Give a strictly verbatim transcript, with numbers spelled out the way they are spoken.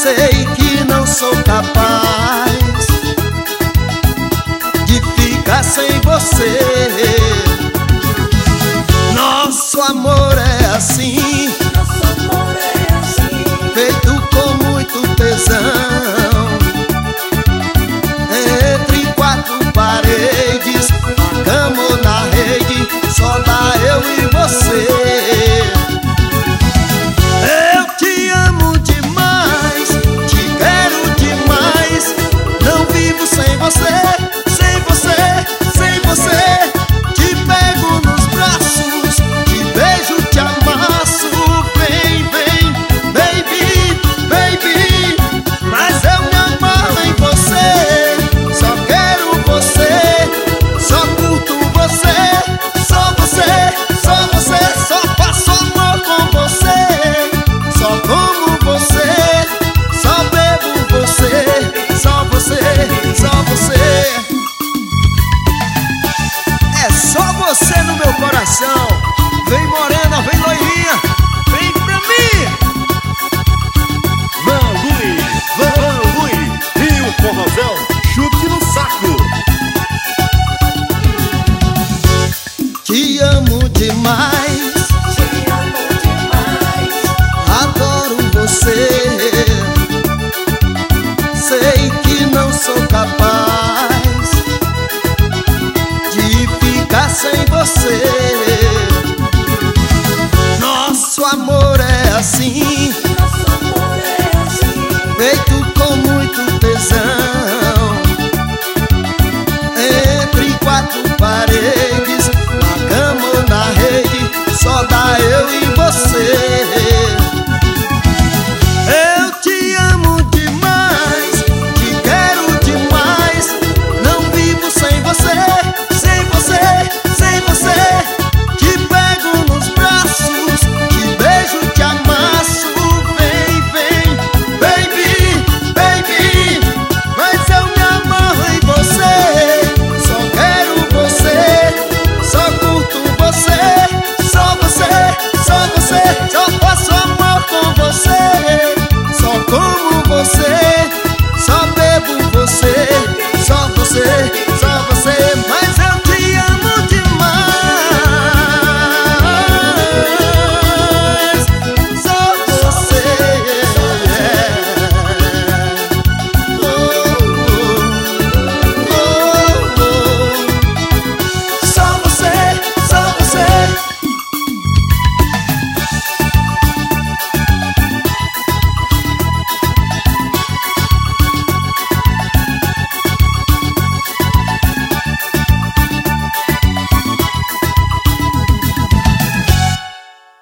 Sei que não sou capaz de ficar sem você. Nosso amor é assim, feito com muito tesão. Entre quatro paredes, na cama ou na rede, só dá eu e você. Eu te amo demais, te quero demais. Não vivo sem você, sem você, sem você. Te pego nos braços, te beijo, te amasso. Vem, vem, baby, baby. Mas eu me amarro em você, só quero você, só curto você, só você, só você. Só faço amor com você, só como você, só bebo você, só você, só você. É só você no meu coração. Vem morena, vem loirinha, vem pra mim. Van Luiz, Van Luiz e o forrozão chute no saco. Te amo demais, adoro você. Sei que não sou capaz de ficar sem você. Nosso amor é assim, feito com muito tesão. Entre quatro paredes, na cama ou na rede, só dá eu e você. Eu te amo demais, te quero demais. Não vivo sem você, sem você, sem você. Te pego nos braços, te beijo, te amasso. Vem, vem, baby, baby. Mas eu me amarro em você, só quero você, só curto você, só você, só você. Só faço amor com você, só como você.